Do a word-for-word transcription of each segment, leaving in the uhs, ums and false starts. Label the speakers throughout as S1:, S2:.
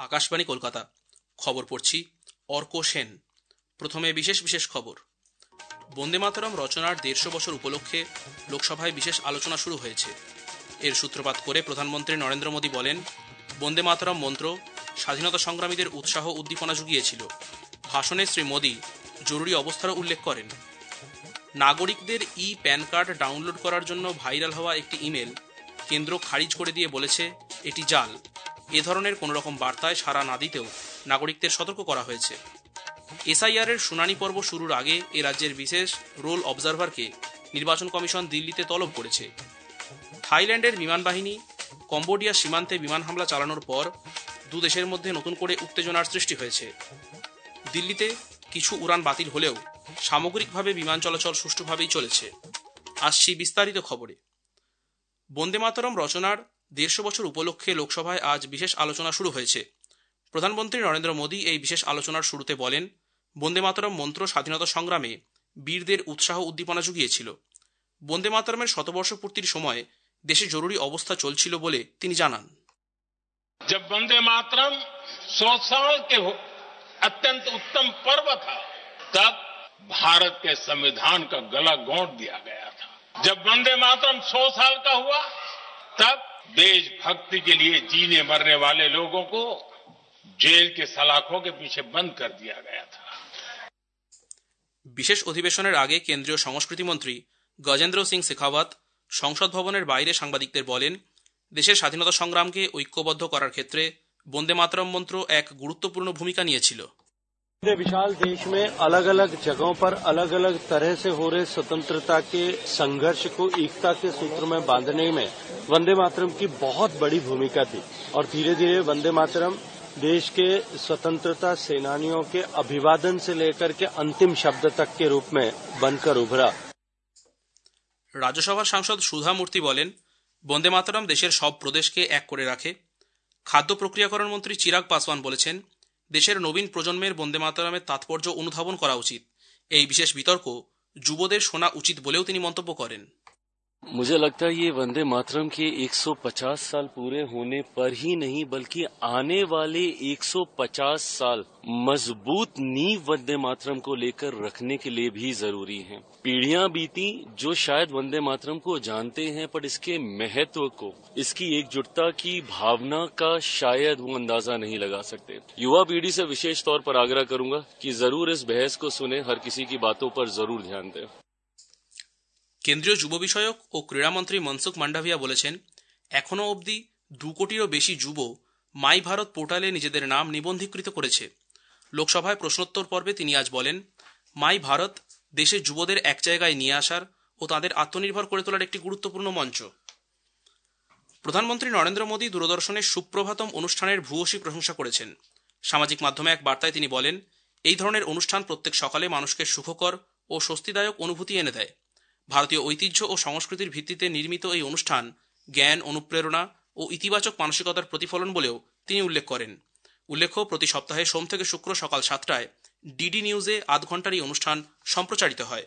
S1: আকাশবাণী কলকাতা। খবর পড়ছি অর্ক সেন। প্রথমে বিশেষ বিশেষ খবর। বন্দে মাতরম রচনার দেড়শো বছর উপলক্ষে লোকসভায় বিশেষ আলোচনা শুরু হয়েছে। এর সূত্রপাত করে প্রধানমন্ত্রী নরেন্দ্র মোদী বলেন, বন্দে মাতরম মন্ত্র স্বাধীনতা সংগ্রামীদের উৎসাহ উদ্দীপনা জুগিয়েছিল। ভাষণে শ্রী মোদী জরুরি অবস্থারও উল্লেখ করেন। নাগরিকদের ই প্যান কার্ড ডাউনলোড করার জন্য ভাইরাল হওয়া একটি ইমেল কেন্দ্র খারিজ করে দিয়ে বলেছে এটি জাল। এ ধরনের কোনো রকম বার্তায় সাড়া না দিতেও নাগরিকদের সতর্ক করা হয়েছে। এসআইআর এর শুনানি পর্ব শুরুর আগে এ রাজ্যের বিশেষ রোল অবজারভারকে নির্বাচন কমিশন দিল্লিতে তলব করেছে। থাইল্যান্ডের বিমান বাহিনী কম্বোডিয়া সীমান্তে বিমান হামলা চালানোর পর দু দেশের মধ্যে নতুন করে উত্তেজনার সৃষ্টি হয়েছে। দিল্লিতে কিছু উড়ান বাতিল হলেও সামগ্রিকভাবে বিমান চলাচল সুষ্ঠুভাবেই চলেছে। আসছি বিস্তারিত খবরে। বন্দে মাতরম রচনার দেড়শো বছর উপলক্ষে লোকসভায় আজ বিশেষ আলোচনা শুরু হয়েছে। প্রধানমন্ত্রী নরেন্দ্র মোদী এই বিশেষ আলোচনার শুরুতে বলেন, বন্দে মাতরম মন্ত্র স্বাধীনতা সংগ্রামে বীরদের উৎসাহ উদ্দীপনা জুগিয়েছিল। বন্দে মাতরমের শতবর্ষ পূর্তির সময় দেশে জরুরি অবস্থা চলছিল বলে তিনি জানান।
S2: जब वंदे मातरम सौ साल के अत्यंत उत्तम पर्व था, तब भारत के संविधान का गला घोंट दिया गया था। जब वंदे मातरम सौ साल का हुआ, तब देशभक्ति के लिए जीने मरने वाले लोगों को जेल के सलाखों के पीछे बंद कर दिया गया था।
S1: বিশেষ অধিবেশনের আগে কেন্দ্রীয় সংস্কৃতি মন্ত্রী গজেন্দ্র সিং শেখাওয়াত সংসদ ভবনের বাইরে সাংবাদিকদের বলেন, দেশের স্বাধীনতা সংগ্রামকে ঐক্যবদ্ধ করার ক্ষেত্রে বন্দে মাতরম মন্ত্র এক গুরুত্বপূর্ণ ভূমিকা নিয়েছিল।
S3: विशाल देश में अलग अलग जगहों पर अलग अलग तरह से हो रहे स्वतंत्रता के संघर्ष को एकता के सूत्र में बांधने में वंदे मातरम की बहुत बड़ी भूमिका थी और धीरे धीरे वंदे मातरम देश के स्वतंत्रता सेनानियों के अभिवादन से लेकर के अंतिम शब्द तक के रूप में बनकर उभरा।
S1: রাজ্যসভার সাংসদ সুধা মূর্তি বলেন, বন্দে মাতরম দেশের সব প্রদেশকে এক করে রাখে। খাদ্য প্রক্রিয়াকরণ মন্ত্রী চিরাগ পাসওয়ান বলেছেন, দেশের নবীন প্রজন্মের বন্দে মাতরমের তাৎপর্য অনুধাবন করা উচিত। এই বিশেষ বিতর্ক যুবদের শোনা উচিত বলেও তিনি মন্তব্য করেন।
S4: मुझे लगता है ये वंदे मातरम के एक सौ पचास साल पूरे होने पर ही नहीं बल्कि आने वाले एक सौ पचास साल मजबूत नींव वंदे मातरम को लेकर रखने के लिए भी जरूरी है। पीढ़ियां बीती जो शायद वंदे मातरम को जानते हैं, पर इसके महत्व को, इसकी एकजुटता की भावना का शायद वो अंदाजा नहीं लगा सकते। युवा पीढ़ी से विशेष तौर पर आग्रह करूंगा कि जरूर इस बहस को सुने, हर किसी की बातों पर जरूर ध्यान दें।
S1: কেন্দ্রীয় যুব বিষয়ক ও ক্রীড়ামন্ত্রী মনসুখ মান্ডাভিয়া বলেছেন, এখনও অবধি দু কোটিরও বেশি যুব মাই ভারত পোর্টালে নিজেদের নাম নিবন্ধীকৃত করেছে। লোকসভায় প্রশ্নোত্তর পর্বে তিনি আজ বলেন, মাই ভারত দেশের যুবদের এক জায়গায় নিয়ে আসার ও তাদের আত্মনির্ভর করে তোলার একটি গুরুত্বপূর্ণ মঞ্চ। প্রধানমন্ত্রী নরেন্দ্র মোদী দূরদর্শনের সুপ্রভাতম অনুষ্ঠানের ভূয়সী প্রশংসা করেছেন। সামাজিক মাধ্যমে এক বার্তায় তিনি বলেন, এই ধরনের অনুষ্ঠান প্রত্যেক সকালে মানুষকে সুখকর ও স্বস্তিদায়ক অনুভূতি এনে দেয়। ভারতীয় ঐতিহ্য ও সংস্কৃতির ভিত্তিতে নির্মিত এই অনুষ্ঠান জ্ঞান, অনুপ্রেরণা ও ইতিবাচক মানসিকতার প্রতিফলন বলেও তিনি উল্লেখ করেন। উল্লেখ্য, প্রতি সপ্তাহে সোম থেকে শুক্র সকাল সাতটায় ডিডি নিউজে আধ ঘন্টার এই অনুষ্ঠান সম্প্রচারিত হয়।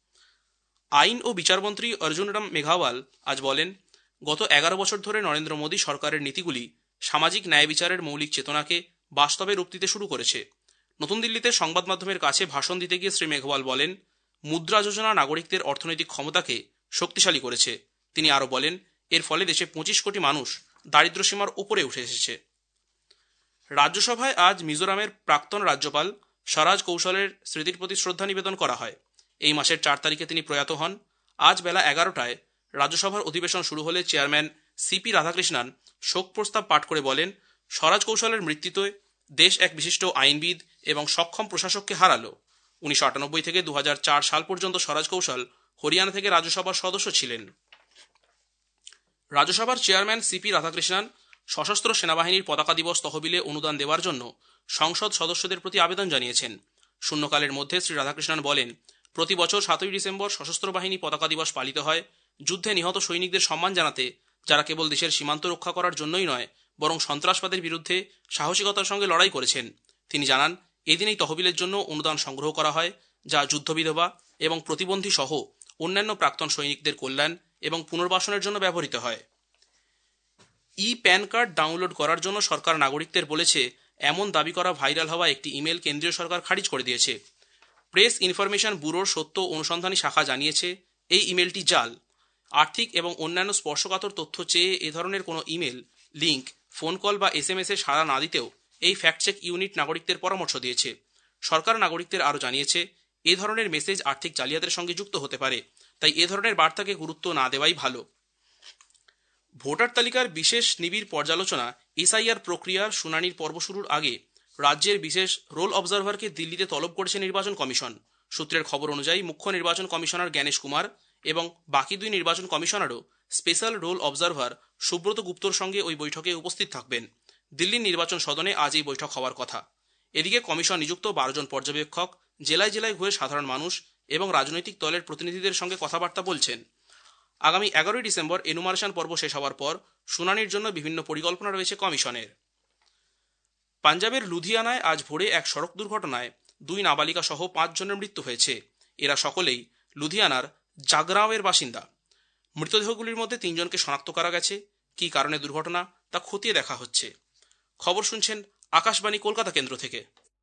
S1: আইন ও বিচারমন্ত্রী অর্জুন রাম মেঘাওয়াল আজ বলেন, গত এগারো বছর ধরে নরেন্দ্র মোদী সরকারের নীতিগুলি সামাজিক ন্যায় বিচারের মৌলিক চেতনাকে বাস্তবে রূপ দিতে শুরু করেছে। নতুন দিল্লিতে সংবাদ মাধ্যমের কাছে ভাষণ দিতে গিয়ে শ্রী মেঘওয়াল বলেন, মুদ্রা যোজনা নাগরিকদের অর্থনৈতিক ক্ষমতাকে শক্তিশালী করেছে। তিনি আরও বলেন, এর ফলে দেশে পঁচিশ কোটি মানুষ দারিদ্র্যসীমার উপরে উঠে এসেছে। রাজ্যসভায় আজ মিজোরামের প্রাক্তন রাজ্যপাল স্বরাজ কৌশলের স্মৃতির প্রতি শ্রদ্ধা নিবেদন করা হয়। এই মাসের চার তারিখে তিনি প্রয়াত হন। আজ বেলা এগারোটায় রাজ্যসভার অধিবেশন শুরু হলে চেয়ারম্যান সিপি রাধাকৃষ্ণন শোক প্রস্তাব পাঠ করে বলেন, স্বরাজ কৌশলের মৃত্যুতে দেশ এক বিশিষ্ট আইনবিদ এবং সক্ষম প্রশাসককে হারালো। উনিশশো আটানব্বই থেকে দু হাজার চার সাল পর্যন্ত স্বরাজ কৌশল হরিয়ানা থেকে রাজ্যসভার সদস্য ছিলেন। রাজ্যসভার চেয়ারম্যান সিপি রাধাকৃষ্ণন সশস্ত্র সেনাবাহিনীর পতাকা দিবস তহবিলে অনুদান দেওয়ার জন্য সংসদ সদস্যদের প্রতি আবেদন জানিয়েছেন। শূন্যকালের মধ্যে শ্রী রাধাকৃষ্ণন বলেন, প্রতি বছর সাতই ডিসেম্বর সশস্ত্র বাহিনী পতাকা দিবস পালিত হয় যুদ্ধে নিহত সৈনিকদের সম্মান জানাতে, যারা কেবল দেশের সীমান্ত রক্ষা করার জন্যই নয় বরং সন্ত্রাসবাদের বিরুদ্ধে সাহসিকতার সঙ্গে লড়াই করেছেন। তিনি জানান, এই দিনেই তহবিলের জন্য অনুদান সংগ্রহ করা হয়, যা যুদ্ধবিধবা এবং প্রতিবন্ধী সহ অন্যান্য প্রাক্তন সৈনিকদের কল্যাণ এবং পুনর্বাসনের জন্য ব্যবহৃত হয়। ই প্যান কার্ড ডাউনলোড করার জন্য সরকার নাগরিকদের বলেছে এমন দাবি করা ভাইরাল হওয়া একটি ইমেল কেন্দ্রীয় সরকার খারিজ করে দিয়েছে। প্রেস ইনফরমেশন ব্যুরোর সত্য অনুসন্ধানী শাখা জানিয়েছে এই ইমেলটি জাল। আর্থিক এবং অন্যান্য স্পর্শকাতর তথ্য চেয়ে এ ধরনের কোনো ইমেল, লিঙ্ক, ফোন কল বা এস এম এস এ সাড়া না দিতেও এই ফ্যাক্ট চেক ইউনিট নাগরিকদের পরামর্শ দিয়েছে। সরকার নাগরিকদের আরও জানিয়েছে এ ধরনের মেসেজ আর্থিক জালিয়াতের সঙ্গে যুক্ত হতে পারে, তাই এ ধরনের বার্তাকে গুরুত্ব না দেওয়াই ভালো। ভোটার তালিকার বিশেষ নিবিড় পর্যালোচনা এস আই আর প্রক্রিয়ার শুনানির পর্ব শুরুর আগে রাজ্যের বিশেষ রোল অবজারভারকে দিল্লিতে তলব করেছে নির্বাচন কমিশন। সূত্রের খবর অনুযায়ী মুখ্য নির্বাচন কমিশনার জ্ঞানেশ কুমার এবং বাকি দুই নির্বাচন কমিশনারও স্পেশাল রোল অবজারভার সুব্রত গুপ্তর সঙ্গে ওই বৈঠকে উপস্থিত থাকবেন। দিল্লির নির্বাচন সদনে আজ এই বৈঠক হওয়ার কথা। এদিকে কমিশন নিযুক্ত বারো জন পর্যবেক্ষক জেলায় জেলায় ঘুরে সাধারণ মানুষ এবং রাজনৈতিক দলের প্রতিনিধিদের সঙ্গে কথাবার্তা বলছেন। আগামী এগারোই ডিসেম্বর এনুমারেশন পর্ব শেষ হওয়ার পর শুনানির জন্য বিভিন্ন পরিকল্পনা রয়েছে কমিশনের। পাঞ্জাবের লুধিয়ানায় আজ ভোরে এক সড়ক দুর্ঘটনায় দুই নাবালিকা সহ পাঁচ জনের মৃত্যু হয়েছে। এরা সকলেই লুধিয়ানার জাগরাওয়ের বাসিন্দা। মৃতদেহগুলির মধ্যে তিনজনকে শনাক্ত করা গেছে। কী কারণে দুর্ঘটনা তা খতিয়ে দেখা হচ্ছে। খবর শুনছেন আকাশবাণী কলকাতা কেন্দ্র থেকে।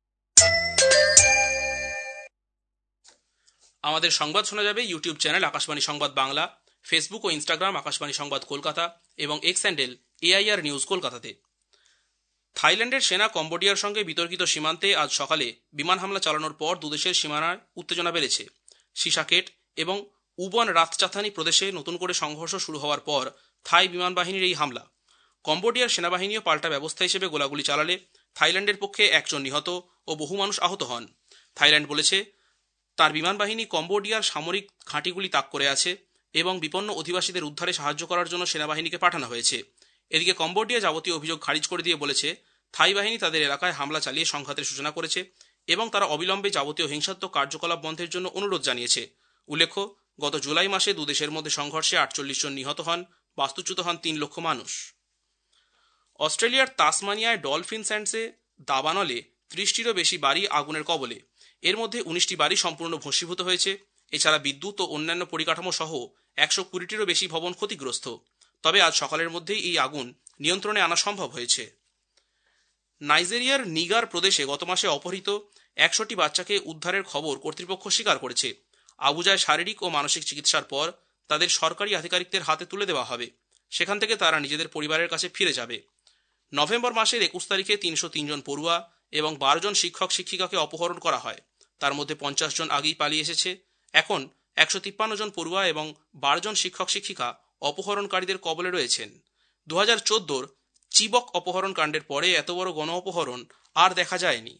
S1: আমাদের সংবাদ শোনা যাবে YouTube channel Akashvani Sangbad Bangla, Facebook ও ইনস্টাগ্রাম আকাশবাণী সংবাদ কলকাতা এবং X handle A I R news কলকাতাতে। থাইল্যান্ডের সেনা কম্বোডিয়ার সঙ্গে বিতর্কিত সীমান্তে আজ সকালে বিমান হামলা চালানোর পর দুদেশের সীমানায় উত্তেজনা বেড়েছে। সিসাকেট এবং উবন রাতচাথানি প্রদেশে নতুন করে সংঘর্ষ শুরু হওয়ার পর থাই বিমান বাহিনীর এই হামলা। কম্বোডিয়ার সেনাবাহিনীও পাল্টা ব্যবস্থা হিসেবে গোলাগুলি চালালে থাইল্যান্ডের পক্ষে একজন নিহত ও বহু মানুষ আহত হন। থাইল্যান্ড বলেছে তার বিমান বাহিনী কম্বোডিয়ার সামরিক ঘাঁটিগুলি তাক করে আছে এবং বিপন্ন অধিবাসীদের উদ্ধারে সাহায্য করার জন্য সেনাবাহিনীকে পাঠানো হয়েছে। এদিকে কম্বোডিয়া যাবতীয় অভিযোগ খারিজ করে দিয়ে বলেছে থাই বাহিনী তাদের এলাকায় হামলা চালিয়ে সংঘাতের সূচনা করেছে এবং তারা অবিলম্বে যাবতীয় হিংসাত্মক কার্যকলাপ বন্ধের জন্য অনুরোধ জানিয়েছে। উল্লেখ্য, গত জুলাই মাসে দুদেশের মধ্যে সংঘর্ষে আটচল্লিশ জন নিহত হন, বাস্তুচ্যুত হন তিন লক্ষ মানুষ। অস্ট্রেলিয়ার তাসমানিয়ায় ডলফিন স্যান্ডসে দাবানলে ত্রিশটিরও বেশি বাড়ি আগুনের কবলে। এর মধ্যে উনিশটি বাড়ি সম্পূর্ণ ভস্মীভূত হয়েছে। এছাড়া বিদ্যুৎ ও অন্যান্য পরিকাঠামো সহ একশো কুড়িটিরও বেশি ভবন ক্ষতিগ্রস্ত। তবে আজ সকালের মধ্যেই এই আগুন নিয়ন্ত্রণে আনা সম্ভব হয়েছে। নাইজেরিয়ার নিগার প্রদেশে গত মাসে অপহৃত একশোটি বাচ্চাকে উদ্ধারের খবর কর্তৃপক্ষ স্বীকার করেছে। আবুজায় শারীরিক ও মানসিক চিকিৎসার পর তাদের সরকারি আধিকারিকদের হাতে তুলে দেওয়া হবে। সেখান থেকে তারা নিজেদের পরিবারের কাছে ফিরে যাবে। নভেম্বর মাসের একুশ তারিখে তিনশো তিন জন পড়ুয়া এবং বারো জন শিক্ষক শিক্ষিকাকে অপহরণ করা হয়। তার মধ্যে পঞ্চাশ জন আগেই পালিয়ে এসেছে। এখন একশো তিপ্পান্ন জন পড়ুয়া এবং বারো জন শিক্ষক শিক্ষিকা অপহরণকারীদের কবলে রয়েছেন। দু হাজার চোদ্দোর চিবক অপহরণ কাণ্ডের পরে এত বড় গণ অপহরণ আর দেখা যায়নি।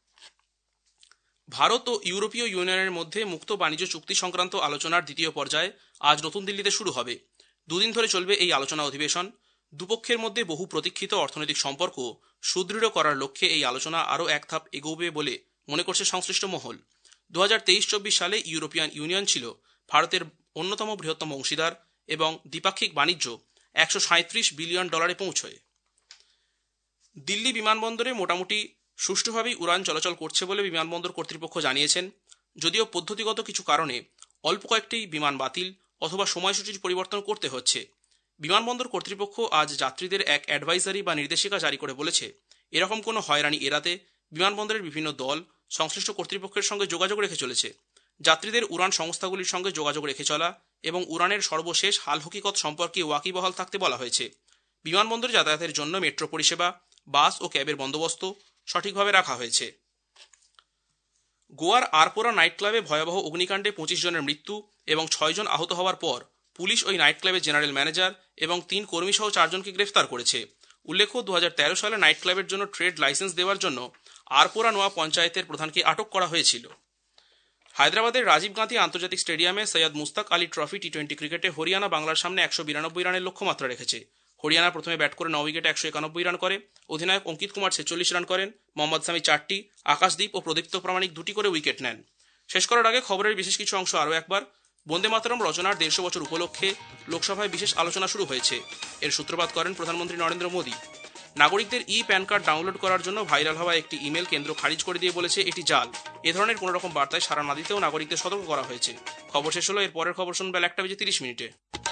S1: ভারত ও ইউরোপীয় ইউনিয়নের মধ্যে মুক্ত বাণিজ্য চুক্তি সংক্রান্ত আলোচনার দ্বিতীয় পর্যায়ে আজ নতুন দিল্লিতে শুরু হবে। দুদিন ধরে চলবে এই আলোচনা অধিবেশন। দুপক্ষের মধ্যে বহু প্রতীক্ষিত অর্থনৈতিক সম্পর্ক সুদৃঢ় করার লক্ষ্যে এই আলোচনা আরও এক ধাপ এগোবে বলে মনে করছে সংশ্লিষ্ট মহল। দু হাজার তেইশ চব্বিশ সালে ইউরোপিয়ান ইউনিয়ন ছিল ভারতের অন্যতম বৃহত্তম অংশীদার এবং দ্বিপাক্ষিক বাণিজ্য একশো সাঁত্রিশ বিলিয়ন ডলারে পৌঁছয়। দিল্লি বিমানবন্দরে মোটামুটি সুষ্ঠুভাবেই উড়ান চলাচল করছে বলে বিমানবন্দর কর্তৃপক্ষ জানিয়েছেন। যদিও পদ্ধতিগত কিছু কারণে অল্প কয়েকটি বিমান বাতিল অথবা সময়সূচির পরিবর্তন করতে হচ্ছে। বিমানবন্দর কর্তৃপক্ষ আজ যাত্রীদের এক অ্যাডভাইজারি বা নির্দেশিকা জারি করে বলেছে এরকম কোনো হয়রানি এড়াতে বিমানবন্দরের বিভিন্ন দল সংশ্লিষ্ট কর্তৃপক্ষের সঙ্গে যোগাযোগ রেখে চলেছে। যাত্রীদের উড়ান সংস্থাগুলির সঙ্গে যোগাযোগ রেখে চলা এবং উড়ানের সর্বশেষ হাল হকিকত সম্পর্কে ওয়াকিবহাল থাকতে বলা হয়েছে। বিমানবন্দরে যাতায়াতের জন্য মেট্রো পরিষেবা, বাস ও ক্যাবের বন্দোবস্ত সঠিকভাবে রাখা হয়েছে। গোয়ার আরপোরা নাইট ক্লাবে ভয়াবহ অগ্নিকাণ্ডে পঁচিশ জনের মৃত্যু এবং ছয় জন আহত হওয়ার পর পুলিশ ওই নাইট ক্লাবের জেনারেল ম্যানেজার এবং তিন কর্মী সহ চারজনকে গ্রেফতার করেছে। উল্লেখ্য, দু হাজার তেরো সালে নাইট ক্লাবের জন্য ট্রেড লাইসেন্স দেওয়ার জন্য আরপোরা নোয়া পঞ্চায়েতের প্রধানকে আটক করা হয়েছিল। হায়দ্রাবাদের রাজীব গান্ধী আন্তর্জাতিক স্টেডিয়ামে Syed Mushtaq Ali trophy T twenty ক্রিকেটে হরিয়ানা বাংলার সামনে একশো বিরানব্বই রানের লক্ষ্যমাত্রা রেখেছে। হরিয়ানা প্রথমে ব্যাট করে ন উইকেটে একশো একানব্বই রান করে। অধিনায়ক অঙ্কিত কুমার ছেচল্লিশ রান করেন। মোহাম্মদ সামি চারটি, আকাশদীপ ও প্রদীপ্ত প্রামাণিক দুটি করে উইকেট নেন। শেষ করার আগে খবরের বিশেষ কিছু অংশ আরও একবার। বন্দে মাতরম রচনার দেড়শো বছর উপলক্ষে লোকসভায় বিশেষ আলোচনা শুরু হয়েছে। এর সূত্রপাত করেন প্রধানমন্ত্রী নরেন্দ্র মোদী। নাগরিকদের ই প্যান কার্ড ডাউনলোড করার জন্য ভাইরাল হওয়া একটি ইমেল কেন্দ্র খারিজ করে দিয়ে বলেছে এটি জাল। এ ধরনের কোনো রকম বার্তায় সাড়া না দিতেও নাগরিকদের সতর্ক করা হয়েছে। খবর শেষ হলো। এর পরের খবর শুনবেন একটা বেজে তিরিশ মিনিটে।